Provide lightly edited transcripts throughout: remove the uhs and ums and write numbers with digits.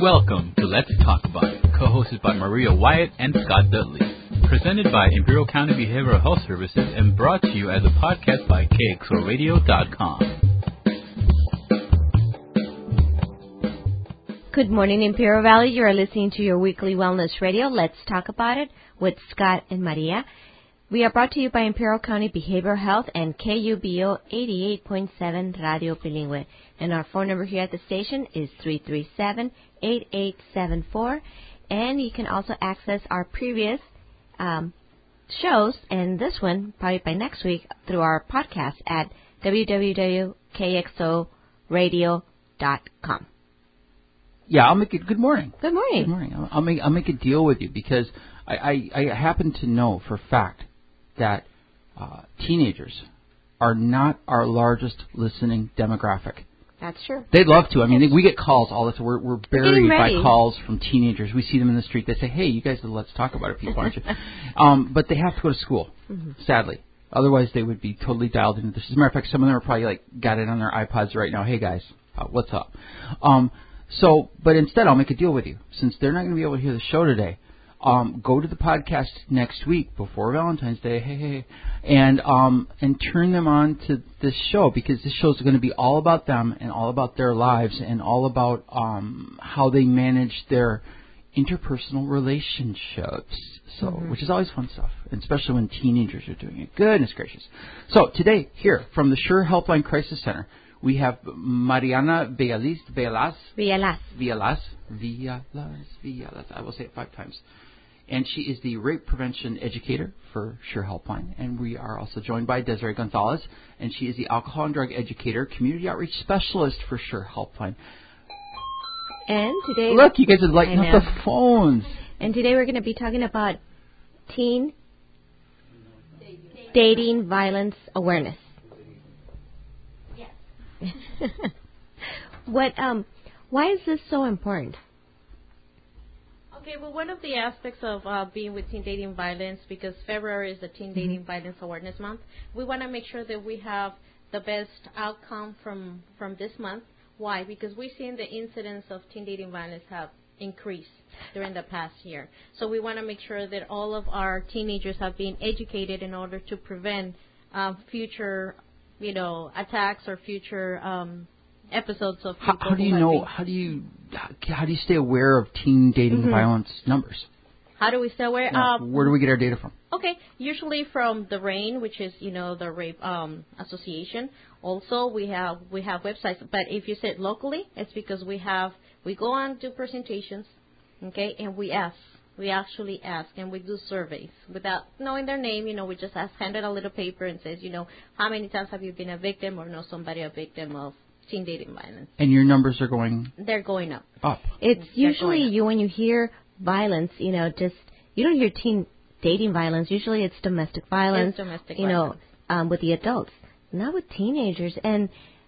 Welcome to Let's Talk About It, co-hosted by Maria Wyatt and Scott Dudley. Presented by Imperial County Behavioral Health Services and brought to you as a podcast by KXORadio.com. Good morning, Imperial Valley. You are listening to your weekly wellness radio, Let's Talk About It, with Scott and Maria. We are brought to you by Imperial County Behavioral Health and KUBO 88.7 Radio Bilingüe. And our phone number here at the station is 337-8874. And you can also access our previous shows, and this one, probably by next week, through our podcast at www.kxoradio.com. Yeah, I'll make it. Good morning. Good morning. Good morning. I'll make a deal with you because I happen to know for a fact that teenagers are not our largest listening demographic. That's true. They'd love to. I mean, we get calls all the time. We're buried by calls from teenagers. We see them in the street. They say, "Hey, you guys, let's talk about it, people, aren't you?" But they have to go to school, sadly. Otherwise, they would be totally dialed into this. As a matter of fact, some of them are probably got it on their iPods right now. Hey, guys, what's up? But instead, I'll make a deal with you. Since they're not going to be able to hear the show today, go to the podcast next week before Valentine's Day, and turn them on to this show, because this show is going to be all about them and all about their lives and all about how they manage their interpersonal relationships. So, which is always fun stuff, and especially when teenagers are doing it. Goodness gracious. So today, here from the Sure Helpline Crisis Center, we have Mariana Villalaz. I will say it 5 times. And she is the rape prevention educator for Sure Helpline. And we are also joined by Desiree Gonzalez, and she is the alcohol and drug educator, community outreach specialist for Sure Helpline. And today... Look, you guys are lighting up the phones. And today we're going to be talking about teen dating violence awareness. Why is this so important? Okay, well, one of the aspects of being with teen dating violence, because February is the Teen Dating Violence Awareness Month, we want to make sure that we have the best outcome from this month. Why? Because we've seen the incidence of teen dating violence have increased during the past year. So we want to make sure that all of our teenagers have been educated in order to prevent future attacks or future episodes of people. How do you know? How do you stay aware of teen dating violence numbers? How do we stay aware? Where do we get our data from? Okay, usually from the RAINN, which is the Rape Association. Also, we have websites. But if you said locally, it's because we go on do presentations, okay, and we ask. We actually ask, and we do surveys without knowing their name. We just handed a little paper and says, how many times have you been a victim or know somebody a victim of teen dating violence? And your numbers are going? They're going up. It's usually when you hear violence, you don't hear teen dating violence. Usually it's domestic violence. Violence. With the adults, not with teenagers. And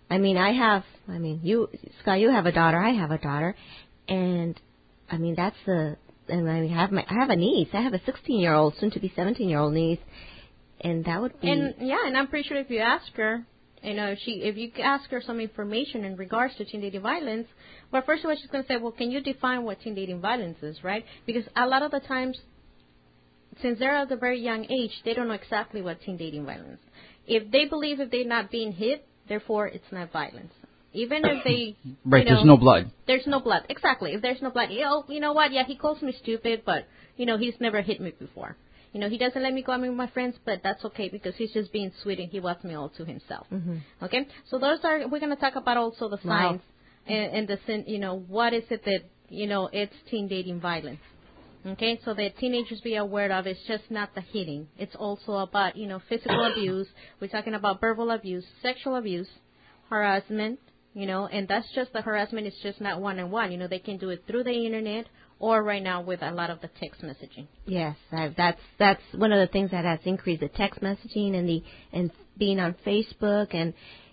Scott, you have a daughter. I have a daughter, and that's the. And I have a niece. I have a 16-year-old, soon to be 17-year-old niece, and that would be. And I'm pretty sure if you ask her, if you ask her some information in regards to teen dating violence, well, first of all, she's going to say, well, can you define what teen dating violence is, right? Because a lot of the times, since they're at a very young age, they don't know exactly what teen dating violence. If they believe if they're not being hit, therefore it's not violence. Even if they... Right, there's no blood. There's no blood. Exactly. If there's no blood, you know what? Yeah, he calls me stupid, but, he's never hit me before. He doesn't let me go out with my friends, but that's okay because he's just being sweet and he wants me all to himself. Okay? So we're going to talk about also the signs and the, what is it that, it's teen dating violence. Okay? So that teenagers be aware of it's just not the hitting. It's also about, physical abuse. We're talking about verbal abuse, sexual abuse, harassment. And that's just the harassment. It's just not one-on-one. They can do it through the internet or right now with a lot of the text messaging. Yes, that's one of the things that has increased, the text messaging and being on Facebook, and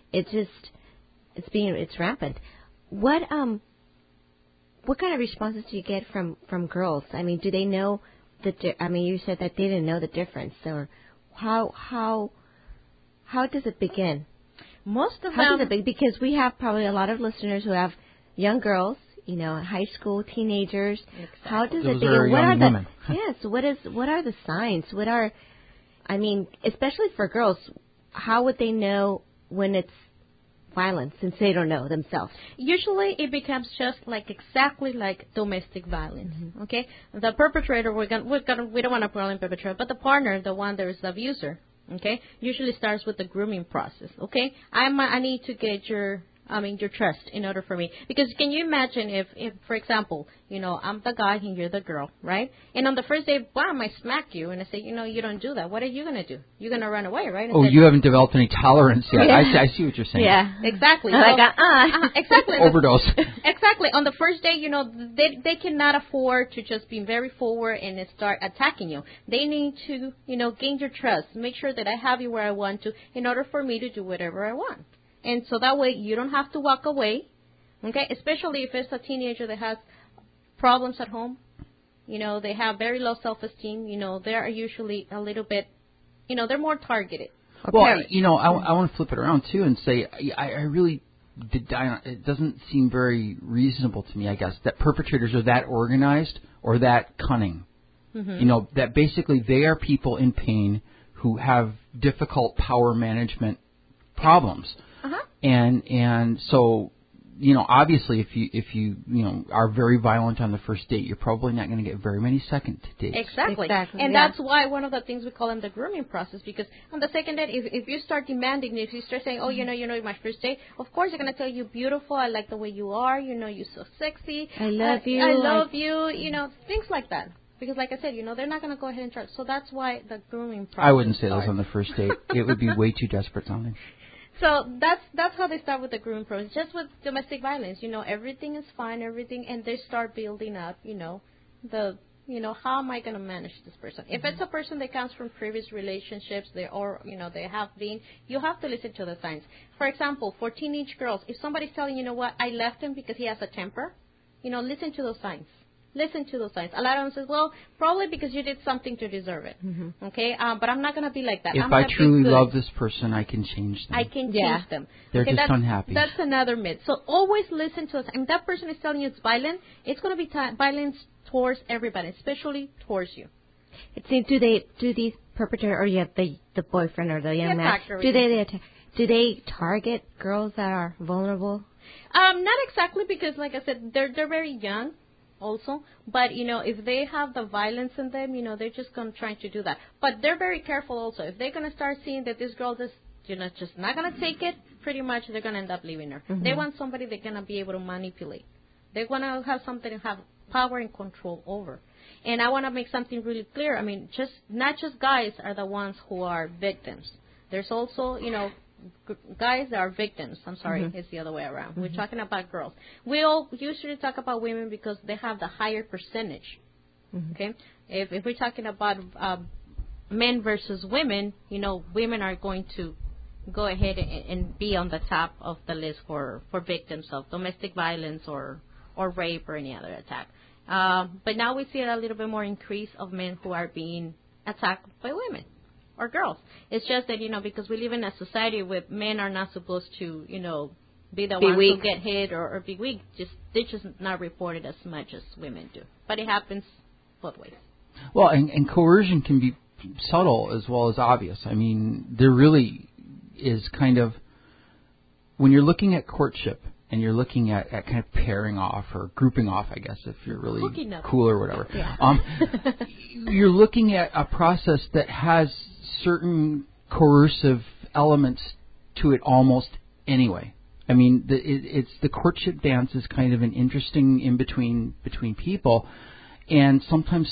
it's rampant. What kind of responses do you get from girls? Do they know you said that they didn't know the difference, or how does it begin? Most of How them... does it begin? Because we have probably a lot of listeners who have young girls, high school teenagers. Exactly. How does Those it begin? are young women. Yes, what are the signs? Especially for girls, how would they know when it's violence since they don't know themselves? Usually it becomes just exactly like domestic violence. Okay, the perpetrator we don't want to call him perpetrator, but the partner, the one that is the abuser. Okay, usually starts with the grooming process. Okay, I need to get your trust in order for me. Because can you imagine if for example, I'm the guy and you're the girl, right? And on the first day, bam, I smack you and I say, you don't do that. What are you going to do? You're going to run away, right? And you haven't developed any tolerance yet. Yeah. I see what you're saying. Yeah. Exactly. Exactly. Overdose. Exactly. On the first day, they cannot afford to just be very forward and start attacking you. They need to, gain your trust, make sure that I have you where I want to in order for me to do whatever I want. And so that way you don't have to walk away, okay? Especially if it's a teenager that has problems at home. They have very low self-esteem. They are usually a little bit, they're more targeted. Well, I want to flip it around, too, and say I really it doesn't seem very reasonable to me, I guess, that perpetrators are that organized or that cunning. That basically they are people in pain who have difficult power management problems. And so, obviously if you are very violent on the first date, you're probably not going to get very many second dates. Exactly. And that's why one of the things we call in the grooming process, because on the second date, if you start demanding, if you start saying, my first date, of course they're going to tell you, beautiful, I like the way you are, you're so sexy. I love you. I love you, things like that. Because like I said, they're not going to go ahead and charge. So that's why the grooming process I wouldn't say starts. those on the first date. It would be way too desperate sounding. So that's how they start with the grooming process. Just with domestic violence, everything is fine, and they start building up, how am I going to manage this person? If it's a person that comes from previous relationships, they have been, you have to listen to the signs. For example, for teenage girls, if somebody's telling I left him because he has a temper, listen to those signs. Listen to those signs. A lot of them says, well, probably because you did something to deserve it. Okay? But I'm not going to be like that. If I truly love this person, I can change them. I can change them. They're just unhappy. That's another myth. So always listen to us. And that person is telling you it's violent, it's going to be violence towards everybody, especially towards you. Do these perpetrators, or the boyfriend or the young man, do they target girls that are vulnerable? Not exactly, because like I said, they're very young. Also, but if they have the violence in them, they're just trying to do that. But they're very careful also. If they're going to start seeing that this girl is, just not going to take it, pretty much they're going to end up leaving her. They want somebody they're going to be able to manipulate. They want to have something to have power and control over. And I want to make something really clear. I mean, not just guys are the ones who are victims. There's also, guys that are victims. I'm sorry, it's the other way around. We're talking about girls. We all usually talk about women because they have the higher percentage. Okay? If we're talking about men versus women, women are going to go ahead and be on the top of the list for victims of domestic violence or rape or any other attack. But now we see a little bit more increase of men who are being attacked by women or girls. It's just that, because we live in a society where men are not supposed to, be the ones who get hit or be weak. They're just not reported as much as women do. But it happens both ways. Well, and coercion can be subtle as well as obvious. I mean, there really is kind of, when you're looking at courtship and you're looking at kind of pairing off or grouping off, I guess, if you're really cool or whatever. Yeah. You're looking at a process that has certain coercive elements to it almost anyway. I mean, it's the courtship dance is kind of an interesting in-between between people, and sometimes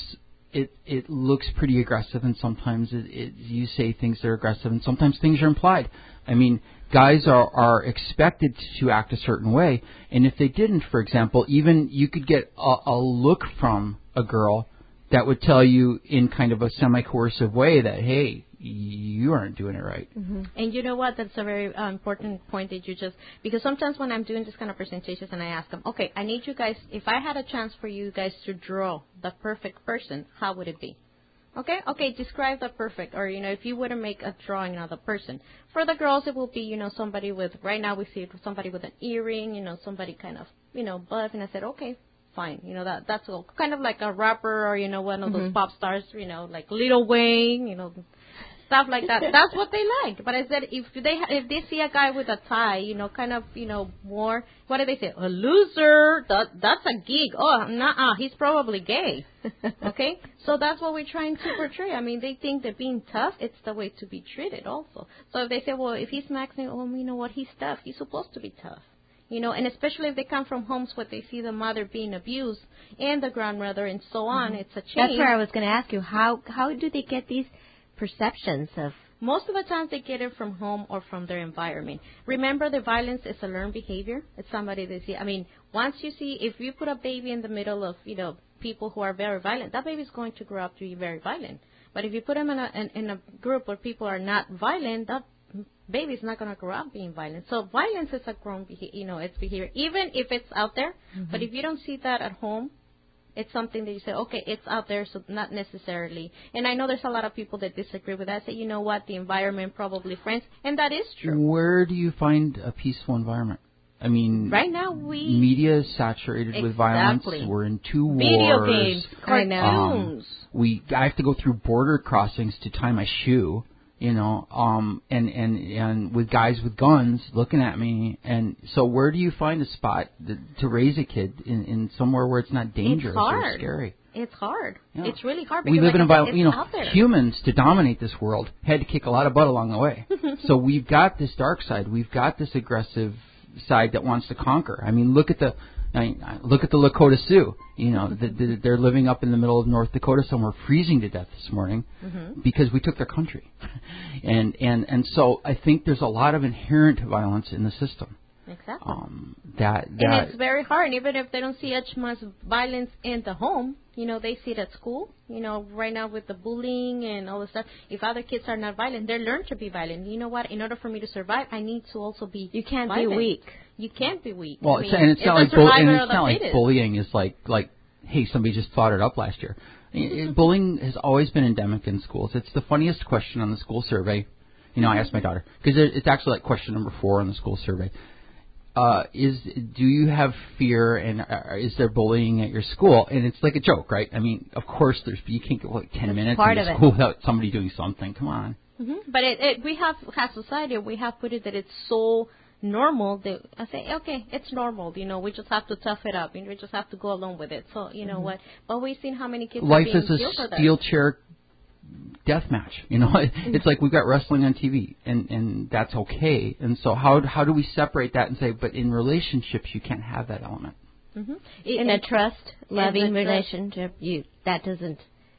it looks pretty aggressive, and sometimes you say things that are aggressive, and sometimes things are implied. I mean, guys are expected to act a certain way, and if they didn't, for example, even you could get a look from a girl that would tell you in kind of a semi-coercive way that, hey, you aren't doing it right. And you know what? That's a very important point that you just, because sometimes when I'm doing this kind of presentations and I ask them, okay, I need you guys, if I had a chance for you guys to draw the perfect person, how would it be? Okay, describe the perfect, or, if you were to make a drawing of the person. For the girls, it will be, somebody with, right now we see somebody with an earring, somebody kind of buff, and I said, okay, fine. That's all. Kind of like a rapper or, one of those pop stars, like Lil Wayne, stuff like that. That's what they like. But I said, if they see a guy with a tie, kind of, more, what do they say? A loser. That's a gig. Oh, nah, he's probably gay. Okay? So that's what we're trying to portray. I mean, they think that being tough, it's the way to be treated also. So if they say, well, if he smacks me, oh, you know what, he's tough. He's supposed to be tough. And especially if they come from homes where they see the mother being abused and the grandmother and so on, it's a change. That's where I was going to ask you, how do they get these perceptions of? Most of the time they get it from home or from their environment. Remember, the violence is a learned behavior. It's somebody they see. I mean, once you see, if you put a baby in the middle of, people who are very violent, that baby is going to grow up to be very violent. But if you put them in a group where people are not violent, that baby is not going to grow up being violent. So violence is a grown behavior, it's behavior, even if it's out there. But if you don't see that at home, it's something that you say, okay, it's out there, so not necessarily. And I know there's a lot of people that disagree with that. Say, you know what, the environment probably friends, and that is true. Where do you find a peaceful environment? I mean, right now media is saturated with violence. We're in 2 wars. Video games, cartoons. I have to go through border crossings to tie my shoe. And with guys with guns looking at me, and so where do you find a spot to raise a kid in somewhere where it's not dangerous or scary? It's hard. Yeah. It's really hard. We live in humans to dominate this world had to kick a lot of butt along the way. So we've got this dark side. We've got this aggressive side that wants to conquer. I mean, look at the Lakota Sioux. They're living up in the middle of North Dakota somewhere, freezing to death this morning because we took their country. And so I think there's a lot of inherent violence in the system. Exactly. And it's very hard, even if they don't see as much violence in the home. They see it at school. Right now with the bullying and all this stuff, if other kids are not violent, they learn to be violent. You know what? In order for me to survive, I need to also be You can't violent. be weak. You can't be weak. Well, it's not like bullying is like, hey, somebody just fought it up last year. Bullying has always been endemic in schools. It's the funniest question on the school survey. I asked my daughter, because it's actually like question number 4 on the school survey. Do you have fear and is there bullying at your school? And it's like a joke, right? I mean, of course you can't go 10 minutes in school without somebody doing something. Come on. But we have, as society, we have put it that it's so normal that I say, okay, it's normal. We just have to tough it up. We just have to go along with it. So, what? But we've seen how many kids life are being is a steel chair death match. It's like we've got wrestling on TV, and that's okay. And so how do we separate that and say, but in relationships you can't have that element? In a trust, loving relationship, that doesn't,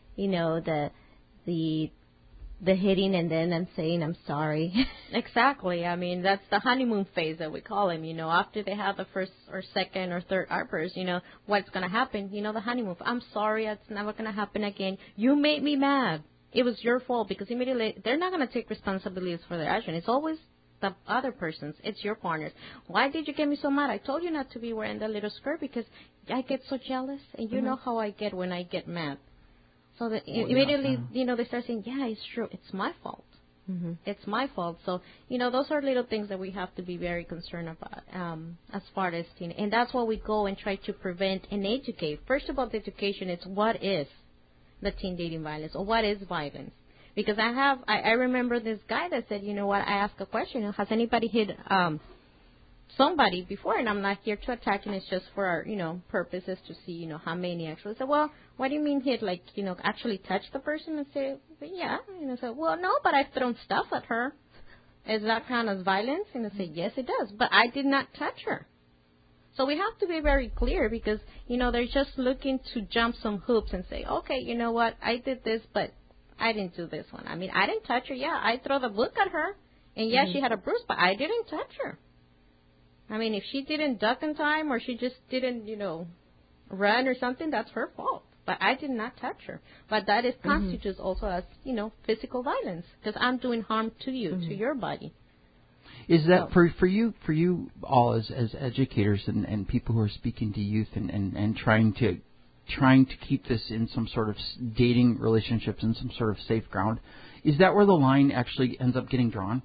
the hitting and then I'm saying I'm sorry. Exactly. I mean, that's the honeymoon phase that we call them. After they have the first or second or third outburst, what's going to happen? The honeymoon. I'm sorry. It's never going to happen again. You made me mad. It was your fault, because immediately they're not going to take responsibilities for their action. It's always the other person's. It's your partner's. Why did you get me so mad? I told you not to be wearing that little skirt because I get so jealous, and you know how I get when I get mad. So that immediately, they start saying, yeah, it's true. It's my fault. It's my fault. So, those are little things that we have to be very concerned about as far as teen. And that's why we go and try to prevent and educate. First of all, the education is what is the teen dating violence, or what is violence. Because I remember this guy that said, you know what, I asked a question, has anybody hit somebody before? And I'm not here to attack, and it's just for our, purposes to see, how many actually. So, well, what do you mean hit? Like, actually touch the person? And say, well, yeah. And I said, well, no, but I've thrown stuff at her. Is that count as violence? And I said, yes, it does. But I did not touch her. So we have to be very clear, because, they're just looking to jump some hoops and say, okay, you know what, I did this, but I didn't do this one. I mean, I didn't touch her. Yeah, I throw the book at her, and yeah, she had a bruise, but I didn't touch her. I mean, if she didn't duck in time, or she just didn't, run or something, that's her fault. But I did not touch her. But that is constitutes also as, physical violence, because I'm doing harm to you, to your body. Is that for you all as educators and people who are speaking to youth and trying to keep this in some sort of dating relationships in some sort of safe ground, is that where the line actually ends up getting drawn?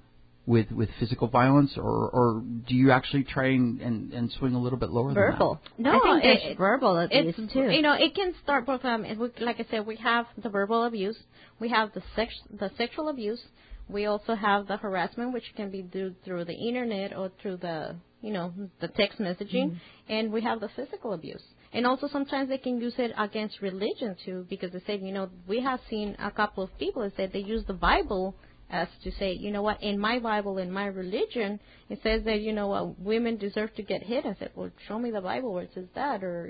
with physical violence, or do you actually try and swing a little bit lower verbal? than that? No, I think there's verbal abuse too. It can start both. Like I said, we have the verbal abuse, we have the sexual abuse, we also have the harassment, which can be through the internet or through the text messaging, and we have the physical abuse. And also sometimes they can use it against religion too, because they say, we have seen a couple of people that said they use the Bible as to say, in my Bible, in my religion, it says that, women deserve to get hit. I said, well, show me the Bible where it says that, or,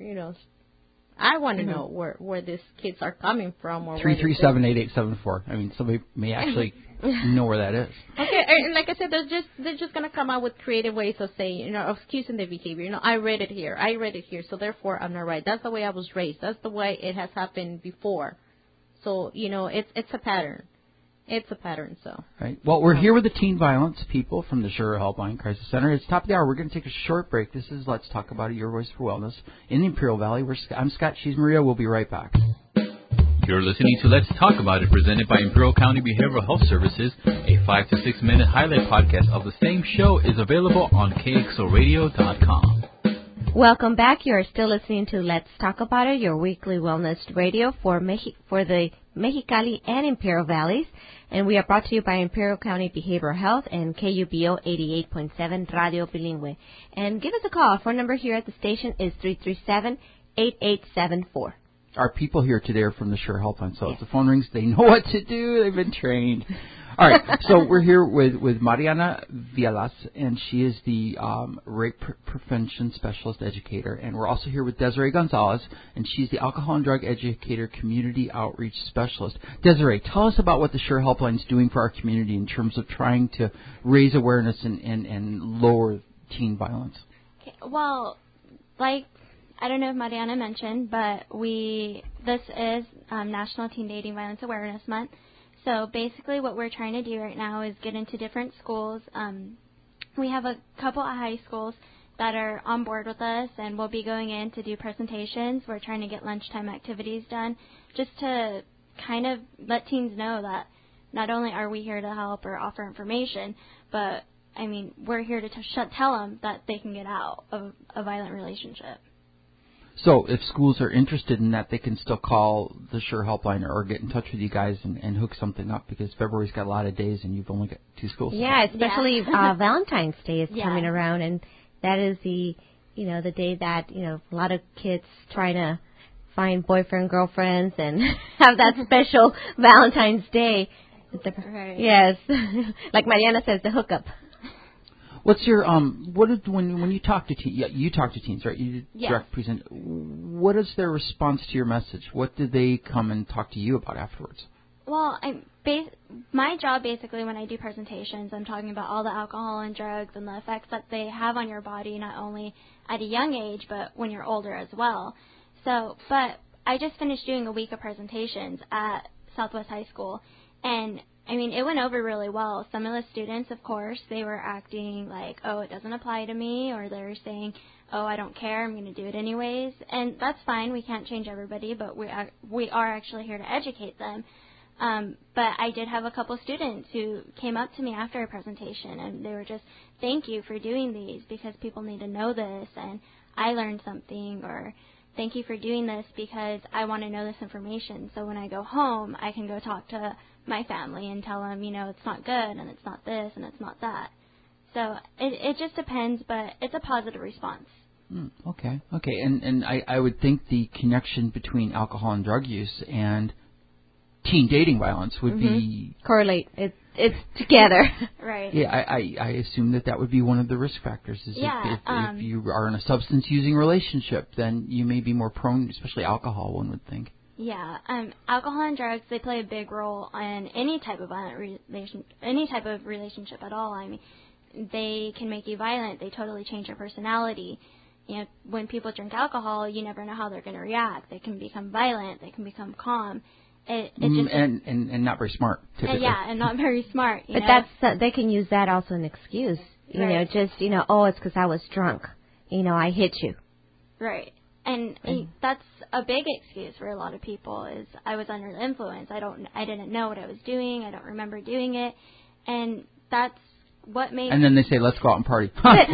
I want to know where these kids are coming from. Or 337-8874. I mean, somebody may actually know where that is. Okay, and like I said, they're just going to come out with creative ways of saying, excusing the behavior. I read it here, so therefore I'm not right. That's the way I was raised. That's the way it has happened before. So, it's a pattern. It's a pattern, so. Right. Well, we're here with the teen violence people from the Sure Helpline Crisis Center. It's top of the hour. We're going to take a short break. This is Let's Talk About It, Your Voice for Wellness in the Imperial Valley. I'm Scott. She's Maria. We'll be right back. You're listening to Let's Talk About It, presented by Imperial County Behavioral Health Services. A 5 to 6 minute highlight podcast of the same show is available on KXORadio.com. Welcome back. You are still listening to Let's Talk About It, your weekly wellness radio for the Mexicali and Imperial Valleys. And we are brought to you by Imperial County Behavioral Health and KUBO 88.7 Radio Bilingüe. And give us a call. Our phone number here at the station is 337-8874. Our people here today are from the Sure Helpline, so if the phone rings, they know what to do. They've been trained. All right, so we're here with Mariana Vialas, and she is the rape prevention specialist educator. And we're also here with Desiree Gonzalez, and she's the alcohol and drug educator community outreach specialist. Desiree, tell us about what the Sure Helpline is doing for our community in terms of trying to raise awareness and lower teen violence. Okay, well, I don't know if Mariana mentioned, but this is National Teen Dating Violence Awareness Month. So basically what we're trying to do right now is get into different schools. We have a couple of high schools that are on board with us, and we'll be going in to do presentations. We're trying to get lunchtime activities done just to kind of let teens know that not only are we here to help or offer information, but, we're here to tell them that they can get out of a violent relationship. So if schools are interested in that, they can still call the Sure Helpline or get in touch with you guys and hook something up, because February's got a lot of days and you've only got 2 schools. Yeah, especially Valentine's Day is coming around, and that is the day that, a lot of kids trying to find boyfriend, girlfriends, and have that special Valentine's Day. Right. Yes. Like Mariana says, the hookup. What's your when you talk to teens? Yeah, you talk to teens, right? You direct present. What is their response to your message? What did they come and talk to you about afterwards? Well, my job basically when I do presentations, I'm talking about all the alcohol and drugs and the effects that they have on your body, not only at a young age but when you're older as well. So, but I just finished doing a week of presentations at Southwest High School, and it went over really well. Some of the students, of course, they were acting like, oh, it doesn't apply to me, or they were saying, oh, I don't care, I'm going to do it anyways. And that's fine. We can't change everybody, but we are actually here to educate them. But I did have a couple students who came up to me after a presentation, and they were just, thank you for doing these, because people need to know this, and I learned something, or thank you for doing this because I want to know this information. So when I go home, I can go talk to my family and tell them, it's not good, and it's not this, and it's not that. So it just depends, but it's a positive response. Okay. And I would think the connection between alcohol and drug use and teen dating violence would be... correlate. It's together. Right. Yeah, I assume that would be one of the risk factors. Is if you are in a substance-using relationship, then you may be more prone, especially alcohol, one would think. Yeah, alcohol and drugs, they play a big role in any type of relationship at all. They can make you violent. They totally change your personality. When people drink alcohol, you never know how they're going to react. They can become violent. They can become calm. And not very smart, typically. And not very smart. But that's they can use that also an excuse. Right. Oh, it's because I was drunk. I hit you. Right. And that's a big excuse for a lot of people is I was under the influence. I didn't know what I was doing. I don't remember doing it. And that's what made... And then they say, let's go out and party. But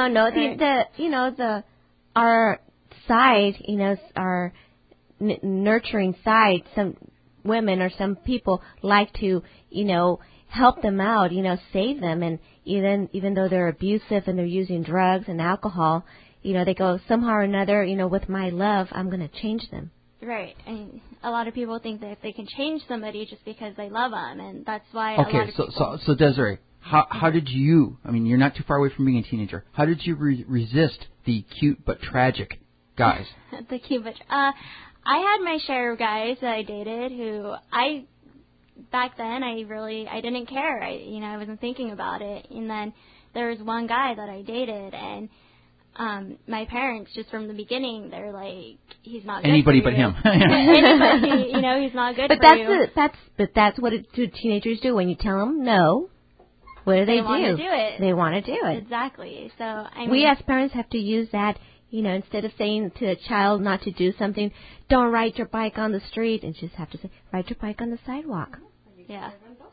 no. Our side, our nurturing side, some women or some people like to, help them out, save them. And even though they're abusive and they're using drugs and alcohol, they go somehow or another, with my love, I'm going to change them. Right. And a lot of people think that they can change somebody just because they love them. And that's why a lot of people... So Desiree, how did you, you're not too far away from being a teenager, how did you resist the cute but tragic guys? The cute but... I had my share of guys that I dated who back then I didn't care. I wasn't thinking about it. And then there was one guy that I dated, and my parents, just from the beginning, they're like, he's not good anybody for but you. him. Anybody, he's not good for you. But that's what teenagers do. When you tell them no, what do they do? They want to do it. They want to do it. Exactly. So we as parents have to use that. Instead of saying to a child not to do something, don't ride your bike on the street, and just have to say, ride your bike on the sidewalk. Yeah.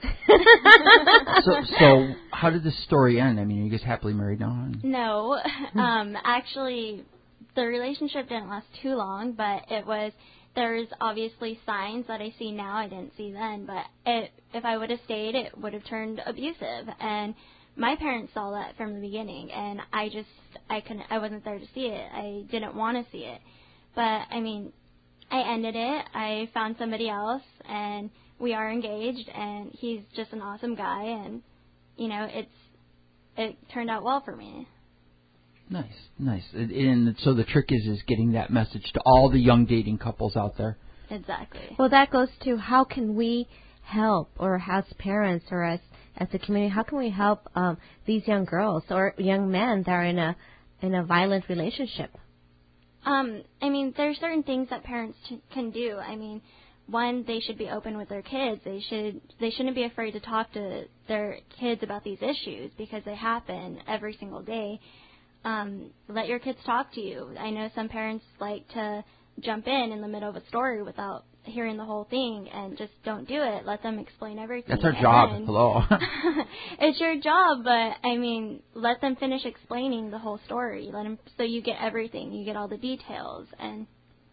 So how did this story end? Are you guys happily married now? No. Actually, the relationship didn't last too long, but there's obviously signs that I see now I didn't see then, but if I would have stayed, it would have turned abusive. And my parents saw that from the beginning, and I wasn't there to see it. I didn't want to see it. But, I ended it. I found somebody else, and we are engaged, and he's just an awesome guy, and, it turned out well for me. Nice. And so the trick is getting that message to all the young dating couples out there. Exactly. Well, that goes to how can we help, or as parents or as a community, how can we help these young girls or young men that are in a violent relationship? There's certain things that parents can do. One, they should be open with their kids. They shouldn't be afraid to talk to their kids about these issues because they happen every single day. Let your kids talk to you. I know some parents like to jump in the middle of a story without hearing the whole thing, and just don't do it. Let them explain everything. That's our job. Hello. It's your job, but let them finish explaining the whole story. So you get everything. You get all the details. And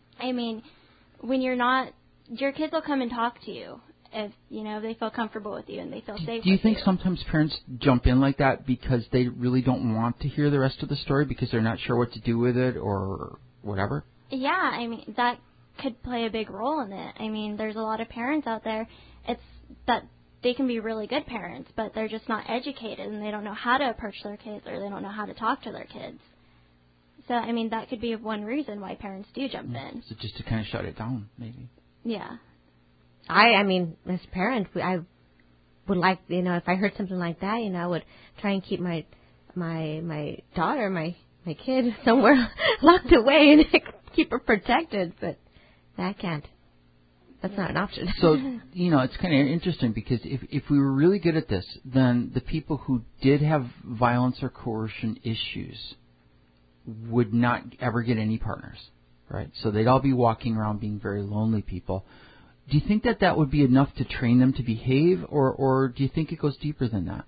when you're not, your kids will come and talk to you if they feel comfortable with you and they feel safe. Do you think sometimes parents jump in like that because they really don't want to hear the rest of the story because they're not sure what to do with it or whatever? Yeah, that could play a big role in it. There's a lot of parents out there. It's that they can be really good parents, but they're just not educated and they don't know how to approach their kids, or they don't know how to talk to their kids. So, that could be one reason why parents do jump in. So just to kind of shut it down, maybe. Yeah. As a parent, I would like, if I heard something like that, I would try and keep my daughter, my kid somewhere locked away and keep her protected, but that can't. That's not an option. So, it's kind of interesting because if we were really good at this, then the people who did have violence or coercion issues would not ever get any partners, right? So they'd all be walking around being very lonely people. Do you think that would be enough to train them to behave, or do you think it goes deeper than that?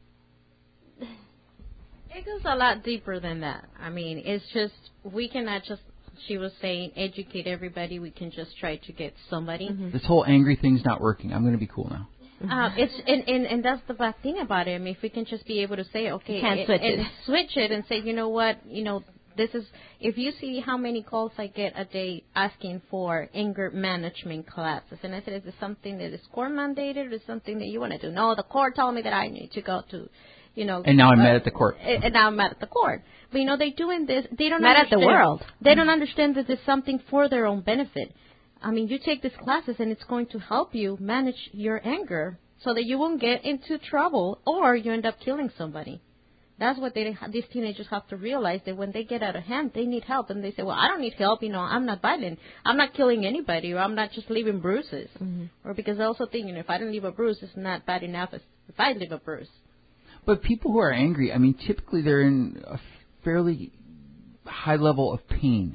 It goes a lot deeper than that. It's just, we cannot just, she was saying, educate everybody. We can just try to get somebody. Mm-hmm. This whole angry thing's not working. I'm going to be cool now. And that's the bad thing about it. If we can just be able to say, okay, switch it and say, you know what, this is, if you see how many calls I get a day asking for anger management classes, and I said, is this something that is court mandated, or is something that you want to do? No, the court told me that I need to go to, And now I'm mad at the court. And now I'm mad at the court. But they're doing this. They don't mad understand. At the world. They don't understand that it's something for their own benefit. You take these classes and it's going to help you manage your anger so that you won't get into trouble or you end up killing somebody. That's what these teenagers have to realize, that when they get out of hand, they need help. And they say, well, I don't need help. I'm not violent. I'm not killing anybody, or I'm not just leaving bruises. Mm-hmm. Or because I also think, if I don't leave a bruise, it's not bad enough as if I leave a bruise. But people who are angry, typically they're in a fairly high level of pain.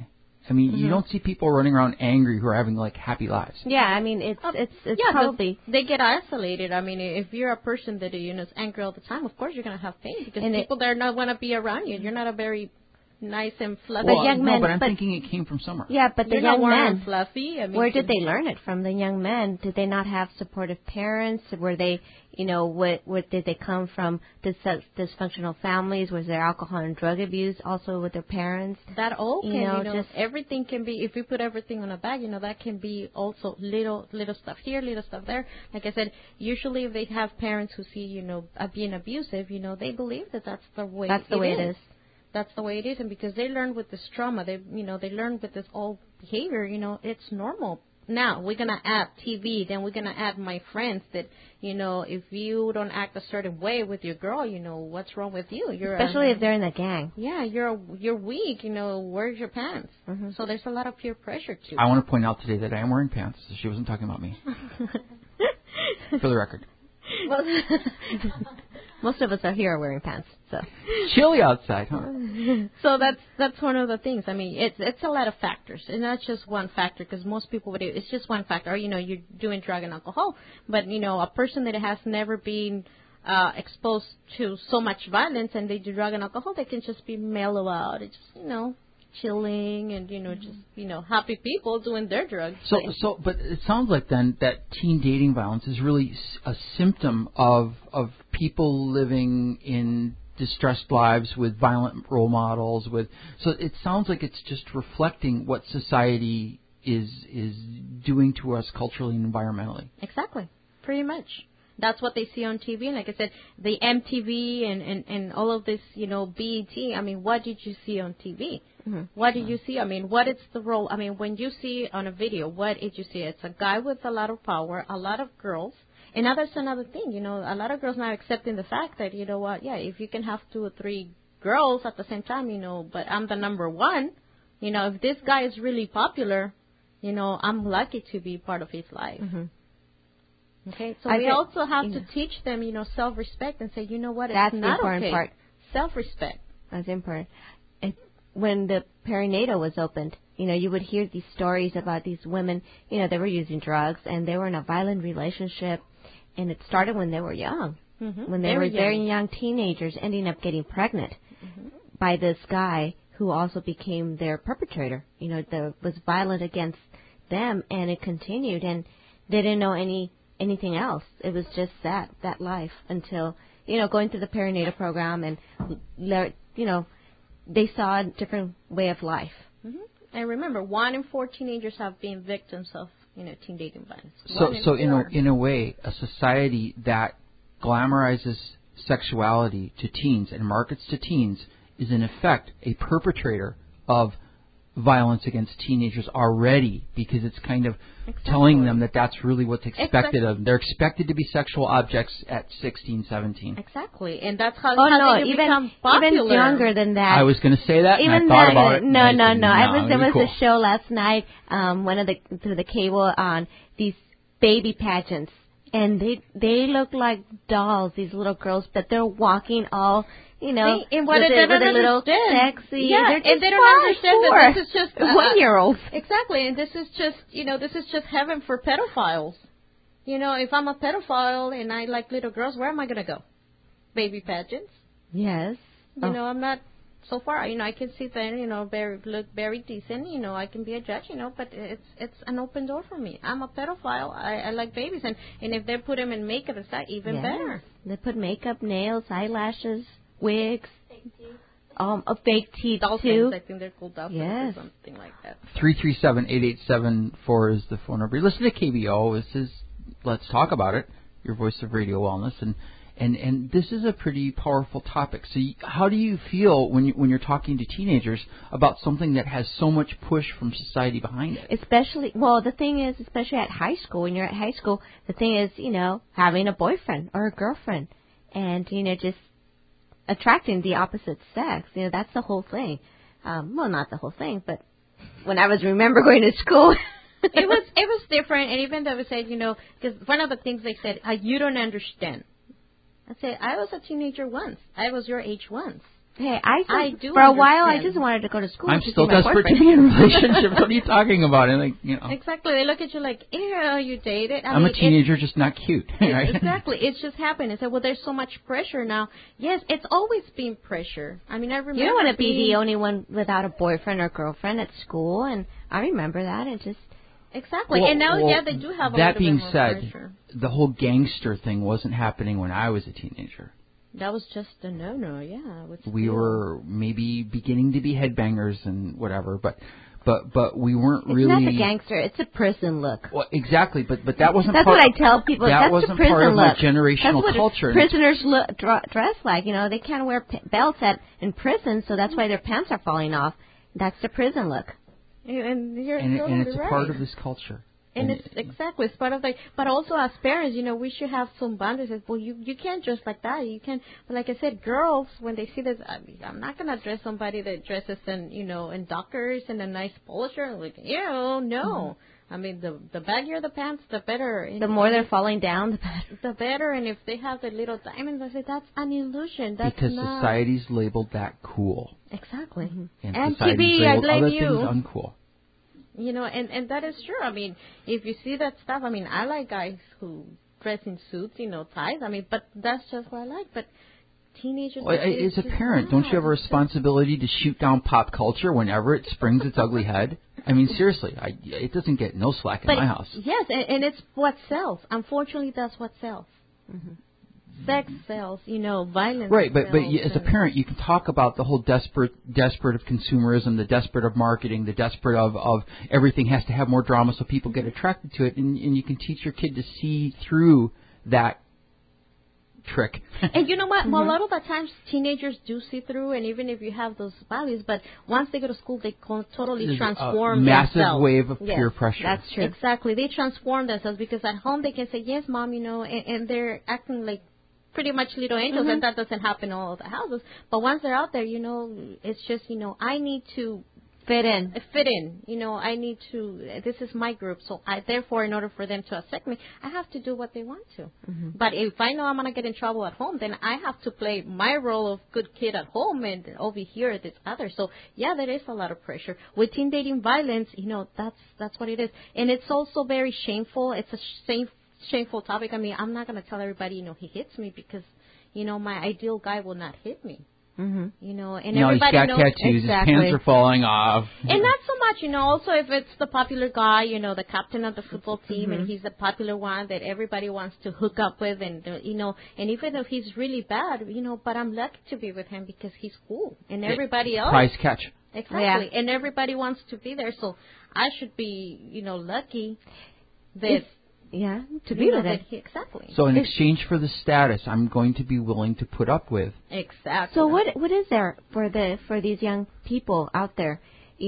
I mean, you don't see people running around angry who are having like happy lives. Yeah, I mean, it's probably they get isolated. I mean, if you're a person that is angry all the time, of course you're going to have pain because people there not want to be around you. You're not a very nice and fluffy. Well, young men, but I'm thinking it came from somewhere. Yeah, but the young men, fluffy. I mean, where did they learn it from? The young men, did they not have supportive parents? Were they, what did they come from? Dysfunctional families? Was there alcohol and drug abuse also with their parents? That all can, just everything can be. If we put everything on a bag, that can be also little stuff here, little stuff there. Like I said, usually if they have parents who see, being abusive, they believe that that's the way. That's the way it is. That's the way it is, and because they learn with this trauma, they learn with this old behavior, it's normal. Now we're gonna add TV, then we're gonna add my friends that, if you don't act a certain way with your girl, what's wrong with you? Especially if they're in the gang. Yeah, you're weak. Where's your pants? Mm-hmm. So there's a lot of peer pressure too. I want to point out today that I am wearing pants. So she wasn't talking about me. For the record. Most of us are here wearing pants, so chilly outside, huh? So that's one of the things. I mean, it's a lot of factors, and not just one factor. Because most people would, it's just one factor. Or you're doing drug and alcohol, but a person that has never been exposed to so much violence and they do drug and alcohol, they can just be mellow out. It's just chilling and just happy people doing their drugs. But it sounds like then that teen dating violence is really a symptom of people living in distressed lives with violent role models. So it sounds like it's just reflecting what society is doing to us culturally and environmentally. Exactly, pretty much. That's what they see on TV. And like I said, the MTV and all of this, BET, I mean, what did you see on TV? Mm-hmm. What did you see? I mean, what is the role? I mean, when you see on a video, what did you see? It's a guy with a lot of power, a lot of girls. And now that's another thing, a lot of girls now accepting the fact that, if you can have 2 or 3 girls at the same time, but I'm the number one, if this guy is really popular, I'm lucky to be part of his life. Mm-hmm. Okay, so we also have to teach them, self-respect and say, what, that's it's not the important okay. part. Self-respect. That's important. When the perinatal was opened, you would hear these stories about these women, they were using drugs and they were in a violent relationship, and it started when they were young, when they were very young teenagers, ending up getting pregnant by this guy who also became their perpetrator, that was violent against them, and it continued, and they didn't know anything else. It was just that life until, going through the perinatal program and, they saw a different way of life. Mm-hmm. And remember, 1 in 4 teenagers have been victims of, teen dating violence. So in a way, a society that glamorizes sexuality to teens and markets to teens is in effect a perpetrator of violence against teenagers already, because it's kind of telling them that that's really what's expected of them. They're expected to be sexual objects at 16, 17. Exactly, and that's how they become popular. Even younger than that. I was going to say that, even and I thought about it. No. There was a show last night, through the cable on these baby pageants, and they look like dolls, these little girls, but they're walking all, with a little sexy. Yeah, and they don't understand that this is just 1-year-olds. Exactly, and this is just heaven for pedophiles. If I'm a pedophile and I like little girls, where am I going to go? Baby pageants? Yes. I'm not so far. I can sit there, look very decent. I can be a judge, but it's an open door for me. I'm a pedophile. I like babies, and if they put them in makeup, it's that even better. They put makeup, nails, eyelashes, wigs, fake teeth too. I think they're called dolphins or something like that. 337-8874 is the phone number. Listen to KBO. This is Let's Talk About It, your voice of radio wellness, and this is a pretty powerful topic. So how do you feel when you're talking to teenagers about something that has so much push from society behind it? The thing is, especially at high school, when you're at high school, the thing is, having a boyfriend or a girlfriend, and, just attracting the opposite sex. That's the whole thing. Not the whole thing, but when I remember going to school. it was different, and even though we said, because one of the things they said, you don't understand. I said, I was a teenager once. I was your age once. Hey, I do for a while I understand. just wanted to go to school. I'm to still see my desperate to boyfriend. be in a relationship. What are you talking about? And Exactly. They look at you like, ew, you dated. I'm a teenager, just not cute. Right? Exactly. It's just happened. It's like, well, there's so much pressure now. Yes, it's always been pressure. I mean, I remember. You don't want to be the only one without a boyfriend or girlfriend at school, and I remember that. It just exactly. Well, and now, well, yeah, they do have a that little being bit more said, pressure. the whole gangster thing wasn't happening when I was a teenager. That was just a no-no, yeah. We were maybe beginning to be headbangers and whatever, but we weren't it's really. not the gangster. It's a prison look. Well, exactly, but that wasn't. That's part, what I tell people. That That's wasn't the prison part of my look. generational That's what culture. Prisoners dress like. They can't wear belts in prison, so that's why their pants are falling off. That's the prison look. And you're and totally it's a right. part of this culture. And it's exactly, it's part of but also as parents, we should have some boundaries. Well, you can't dress like that. You can't, but like I said, girls, when they see this, I'm not going to dress somebody that dresses in Dockers and a nice polo shirt. Like, no. Mm-hmm. I mean, the baggier the pants, the better. The more they're falling down, the better. The better. And if they have the little diamonds, I say that's an illusion. That's because not. Society's labeled that cool. Exactly. Mm-hmm. And TV, I labeled blame other you. things uncool. And that is true. I mean, if you see that stuff, I mean, I like guys who dress in suits, ties. I mean, but that's just what I like. But teenagers. Well, as a parent, don't you have a responsibility to shoot down pop culture whenever it springs its ugly head? I mean, seriously, it doesn't get no slack in my house. Yes, and it's what sells. Unfortunately, that's what sells. Mm-hmm. Sex sells, violence. Right, but sells, as a parent, you can talk about the whole desperate of consumerism, the desperate of marketing, the desperate of everything has to have more drama so people get attracted to it, and you can teach your kid to see through that trick. And you know what? Mm-hmm. Well, a lot of the times teenagers do see through, and even if you have those values, but once they go to school, they totally transform massive themselves. wave of peer pressure. That's true. Exactly. They transform themselves because at home they can say, yes, Mom, and they're acting like pretty much little angels, mm-hmm. and that doesn't happen in all of the houses. But once they're out there, it's just, I need to fit in. I need to, this is my group. So therefore, in order for them to accept me, I have to do what they want to. Mm-hmm. But if I know I'm going to get in trouble at home, then I have to play my role of good kid at home and over here this other. So yeah, there is a lot of pressure. With teen dating violence, that's what it is. And it's also very shameful. It's a shameful topic. I mean, I'm not going to tell everybody, he hits me because, my ideal guy will not hit me. Mm-hmm. And everybody he's got knows tattoos, exactly. his pants are falling off. And not so much, also if it's the popular guy, the captain of the football team, mm-hmm. and he's the popular one that everybody wants to hook up with, and and even if he's really bad, but I'm lucky to be with him because he's cool, and everybody else. Prize catch. Exactly, yeah. And everybody wants to be there, so I should be, lucky that. To be with it. Exactly. So in exchange for the status, I'm going to be willing to put up with. Exactly. So what is there for these young people out there?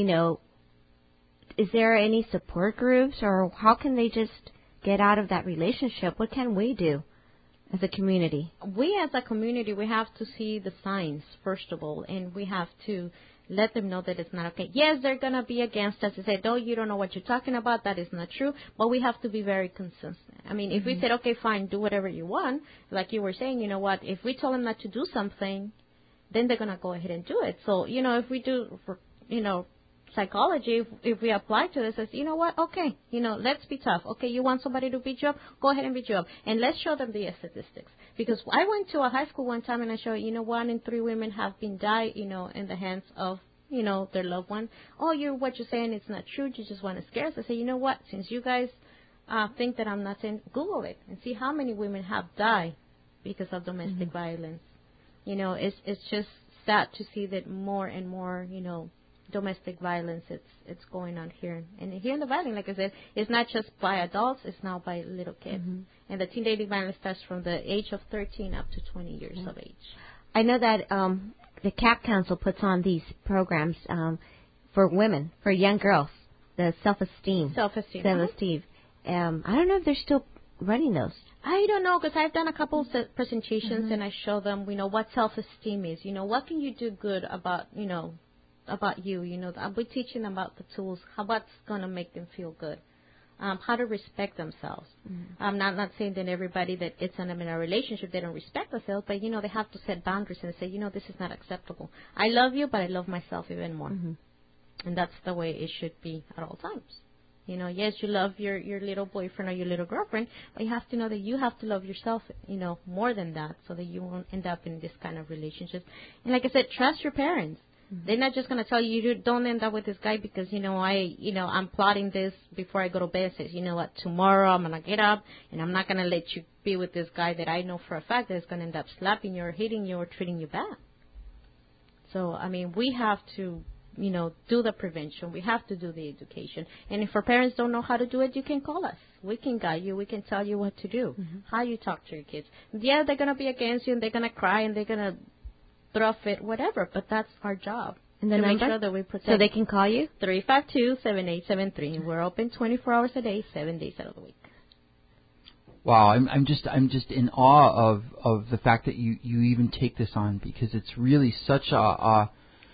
Is there any support groups, or how can they just get out of that relationship? What can we do as a community? We as a community, we have to see the signs, first of all, and we have to let them know that it's not okay. Yes, they're going to be against us and say, no, you don't know what you're talking about. That is not true. But we have to be very consistent. I mean, if we said, okay, fine, do whatever you want, like you were saying, what, if we tell them not to do something, then they're going to go ahead and do it. So, if we do, psychology, if we apply to this, it's, what, okay, let's be tough. Okay, you want somebody to beat you up? Go ahead and beat you up. And let's show them the statistics. Because I went to a high school one time and I showed, 1 in 3 women have been died, in the hands of, their loved one. Oh, what you're saying, it's not true. You just want to scare us. I say, you know what? Since you guys think that I'm not saying, Google it and see how many women have died because of domestic violence. It's just sad to see that more and more, domestic violence, it's going on here. And here in the Valley, like I said, it's not just by adults, it's now by little kids. Mm-hmm. And the teen dating violence starts from the age of 13 up to 20 years of age. I know that the CAP Council puts on these programs for women, for young girls, the self-esteem. Self-esteem. I don't know if they're still running those. I don't know, because I've done a couple of presentations and I show them, what self-esteem is. What can you do good about, about you, we're teaching them about the tools, what's going to make them feel good. how to respect themselves. I'm not saying that everybody that is in a relationship, they don't respect themselves, but, they have to set boundaries and say, this is not acceptable. I love you, but I love myself even more. And that's the way it should be at all times. Yes, you love your little boyfriend or your little girlfriend, but you have to know that you have to love yourself, more than that, so that you won't end up in this kind of relationship. And like I said, trust your parents. They're not just going to tell you don't end up with this guy because, I'm plotting this before I go to bed. Says, what, tomorrow I'm going to get up and I'm not going to let you be with this guy that I know for a fact that is going to end up slapping you or hitting you or treating you bad. So, we have to, do the prevention. We have to do the education. And if our parents don't know how to do it, you can call us. We can guide you. We can tell you what to do, how you talk to your kids. Yeah, they're going to be against you and they're going to cry and they're going to throw a fit, whatever, but that's our job. And the to number? Make sure that we protect. So they can call you? 352-7873. We're open 24 hours a day, 7 days out of the week. Wow, I'm just in awe of the fact that you even take this on, because it's really such a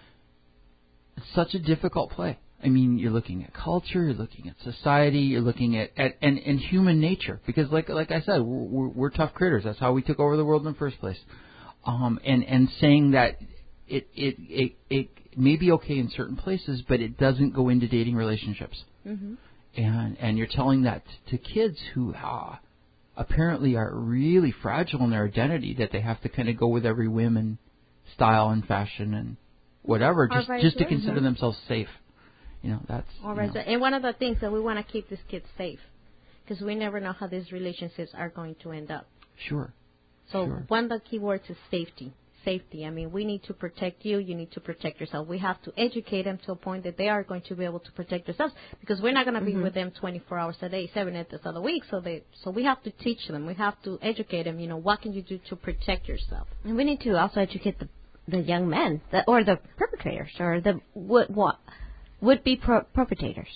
difficult play. You're looking at culture, you're looking at society, you're looking at and human nature, because like I said, we're tough critters. That's how we took over the world in the first place. And saying that it may be okay in certain places, but it doesn't go into dating relationships. And you're telling that to kids who apparently are really fragile in their identity, that they have to kind of go with every whim and style and fashion and whatever, just to consider themselves safe. That's. And one of the things that we want to keep these kids safe, because we never know how these relationships are going to end up. Sure. So one of the key words is safety. Safety. We need to protect you. You need to protect yourself. We have to educate them to a point that they are going to be able to protect themselves, because we're not going to be with them 24 hours a day, 7 days of the week. So we have to teach them. We have to educate them. What can you do to protect yourself? And we need to also educate the young men, or the perpetrators, or the would-be perpetrators.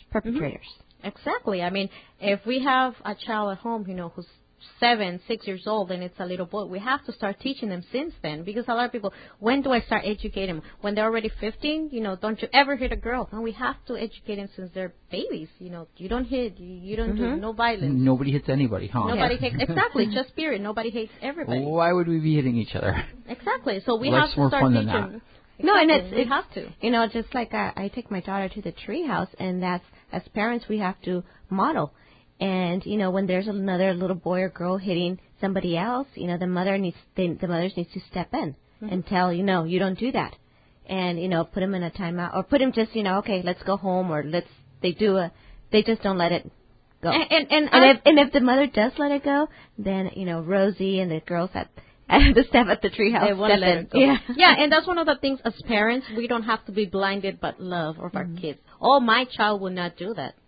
Exactly. If we have a child at home, who's 7, 6 years old, and it's a little boy, we have to start teaching them since then, because a lot of people, when do I start educating them? When they're already 15, don't you ever hit a girl? No, we have to educate them since they're babies. You don't hit, you don't do no violence. Nobody hits anybody, huh? Nobody hates, exactly, just period. Nobody hates everybody. Why would we be hitting each other? Exactly. So we Life's have to start more fun teaching. than that. Exactly. No, and we have to. Just like I take my daughter to the tree house, and that's, as parents, we have to model. And, when there's another little boy or girl hitting somebody else, the mothers need to step in and tell, you don't do that. And, put them in a timeout, or put them just, okay, let's go home, or they just don't let it go. And if the mother does let it go, then, Rosie and the girls at the staff at the treehouse, they won't let it go. Yeah, and that's one of the things as parents, we don't have to be blinded by love of our kids. Oh, my child will not do that.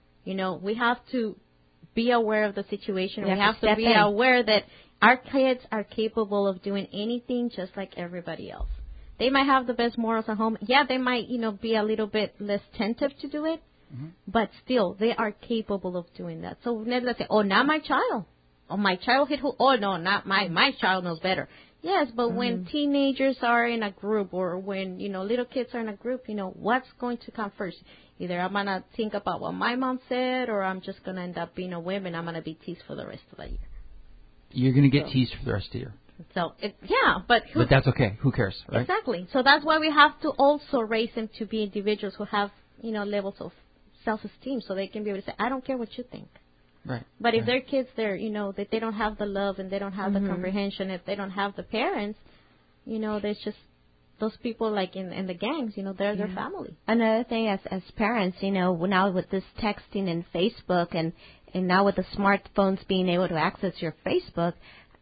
We have to be aware of the situation. We have to be aware that our kids are capable of doing anything just like everybody else. They might have the best morals at home. Yeah, they might, be a little bit less tentative to do it, but still, they are capable of doing that. So never say, oh, not my child. Oh, my child hit who? Oh, no, not my child knows better. Yes, but when teenagers are in a group, or when, little kids are in a group, what's going to come first? Either I'm going to think about what my mom said, or I'm just going to end up being a whim and I'm going to be teased for the rest of the year. You're going to get teased for the rest of the year. So, but that's okay. Who cares, right? Exactly. So that's why we have to also raise them to be individuals who have, levels of self-esteem, so they can be able to say, I don't care what you think. Right. But if their kids, that they don't have the love and they don't have the comprehension, if they don't have the parents, there's just those people like in the gangs, they're their family. Another thing as parents, now with this texting and Facebook and now with the smartphones being able to access your Facebook,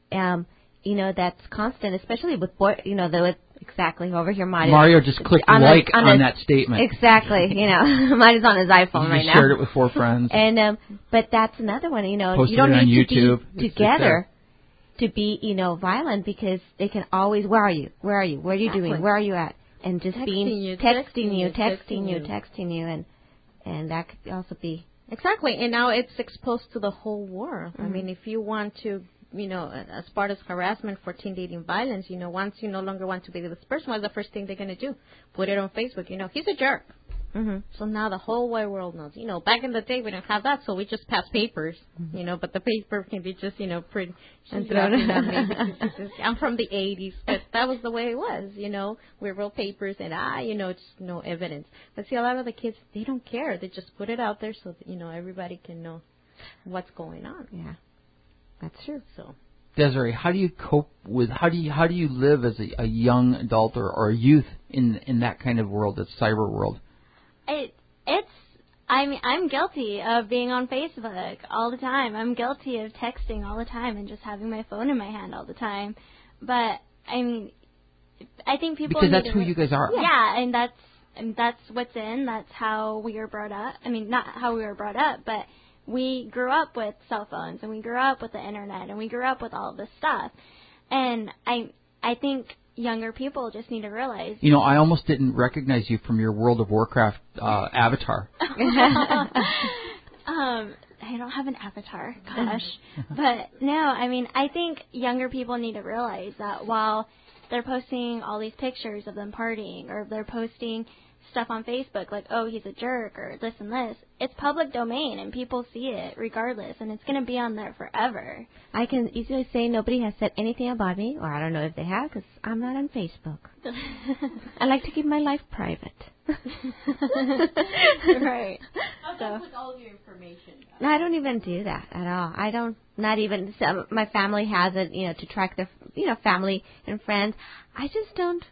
that's constant, especially with exactly over here. Mario just clicked on that statement. Exactly. Mine is on his iPhone right now. Shared it with 4 friends. And but that's another one. Posted you don't need to be together to be violent, because they can always, where are you? What are you doing? Where are you at? And just texting you, and that could also be exactly. And now it's exposed to the whole world. I mean, if you want to, as part of harassment for teen dating violence, once you no longer want to be with this person, what's the first thing they're going to do? Put it on Facebook. He's a jerk. Mm-hmm. So now the whole wide world knows. You know, back in the day we didn't have that, so we just passed papers. Mm-hmm. You know, but the paper can be just, you know, pretty. And I'm from the 80s, but that was the way it was. You know, we wrote papers and you know, it's no evidence. But see, a lot of the kids, they don't care. They just put it out there so that, you know, everybody can know what's going on. Yeah, that's true. So, Desiree, how do you cope with how do you live as a young adult or a youth in that kind of world, that cyber world? I'm guilty of being on Facebook all the time. I'm guilty of texting all the time and just having my phone in my hand all the time. But I mean, I think people because that's who you guys are. Yeah, and that's what's in. That's how we were brought up. I mean, not how we were brought up, but we grew up with cell phones and we grew up with the internet and we grew up with all this stuff. And I think younger people just need to realize. You know, I almost didn't recognize you from your World of Warcraft avatar. I don't have an avatar, gosh. But no, I mean, I think younger people need to realize that while they're posting all these pictures of them partying or they're posting stuff on Facebook like, oh, he's a jerk or this and this, it's public domain and people see it regardless and it's going to be on there forever. I can easily say nobody has said anything about me, or I don't know if they have because I'm not on Facebook. I like to keep my life private. Right. So with all your information. No, I don't even do that at all. I don't, not even, my family has it, you know, to track their, you know, family and friends. I just don't.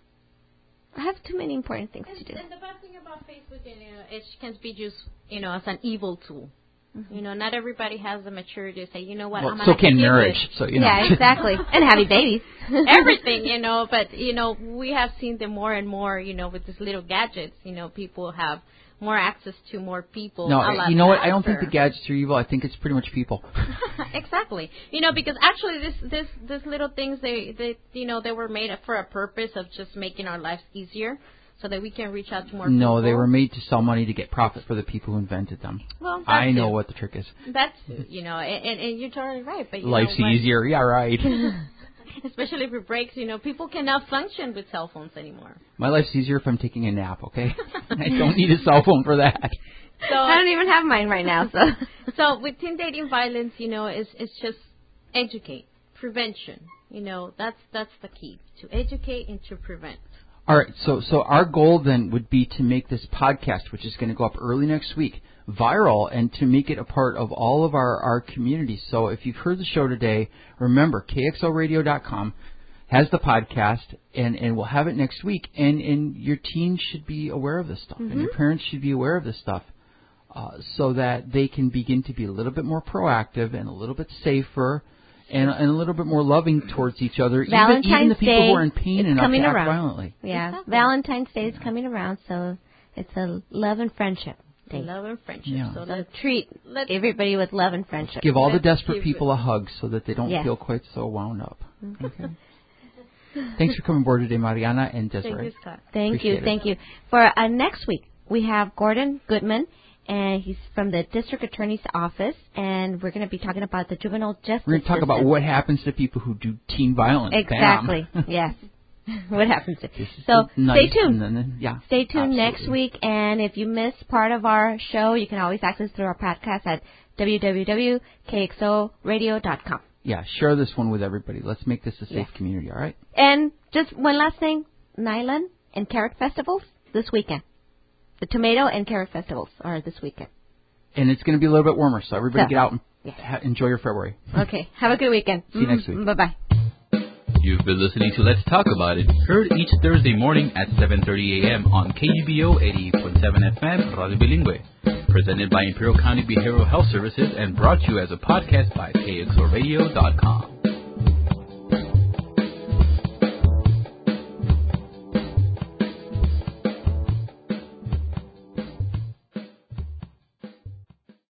I have too many important things to do. And the bad thing about Facebook, you know, it can be used, you know, as an evil tool. Mm-hmm. You know, not everybody has the maturity to say, you know what, well, I'm so can marriage. So, you know. Yeah, exactly. And having babies. Everything, you know, but, you know, we have seen them more and more, you know, with these little gadgets, you know, people have more access to more people. No, you know what? I don't think the gadgets are evil. I think it's pretty much people. Exactly. You know, because actually this little things, they you know, they were made for a purpose of just making our lives easier so that we can reach out to more people. No, they were made to sell money to get profit for the people who invented them. Well, I know what the trick is. That's, you know, and you're totally right. But you life's easier. Yeah, right. Especially if it breaks, you know, people cannot function with cell phones anymore. My life's easier if I'm taking a nap, okay? I don't need a cell phone for that. So I don't even have mine right now. So with teen dating violence, you know, it's just educate, prevention. You know, that's the key, to educate and to prevent. All right, so our goal then would be to make this podcast, which is going to go up early next week, viral and to make it a part of all of our community. So if you've heard the show today, remember, KXLRadio.com has the podcast, and we'll have it next week. And your teens should be aware of this stuff, and your parents should be aware of this stuff, so that they can begin to be a little bit more proactive and a little bit safer and a little bit more loving towards each other, even the people who are in pain enough to act violently. Yeah, exactly. Valentine's Day is coming around, so it's a love and friendship day. Love and friendship. Yeah. So treat everybody with love and friendship. Give all the desperate people a hug so that they don't feel quite so wound up. Okay. Thanks for coming aboard today, Mariana and Desiree. Thank you, Scott. Thank you. For next week, we have Gordon Goodman, and he's from the District Attorney's Office, and we're going to be talking about the juvenile justice system. We're going to talk about what happens to people who do teen violence. Exactly. Yes. What happens to So stay tuned. Stay tuned next week, and if you miss part of our show, you can always access through our podcast at www.kxoradio.com. Yeah, share this one with everybody. Let's make this a safe community, all right? And just one last thing, Nylon and Carrot Festivals this weekend. The tomato and carrot festivals are this weekend. And it's going to be a little bit warmer, so everybody get out and enjoy your February. Okay. Have a good weekend. See you next week. Bye-bye. You've been listening to Let's Talk About It, heard each Thursday morning at 7:30 a.m. on KUBO 88.7 FM, Radio Bilingüe. Presented by Imperial County Behavioral Health Services and brought to you as a podcast by KXORadio.com.